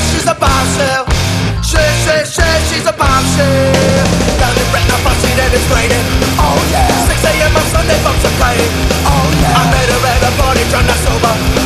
she's a bombshell. She's a bombshell. Down in Bretton, fussy and it's raining. Oh yeah. 6 a.m. on Sunday, folks are playing. Oh yeah. I met her at a party, trying not sober.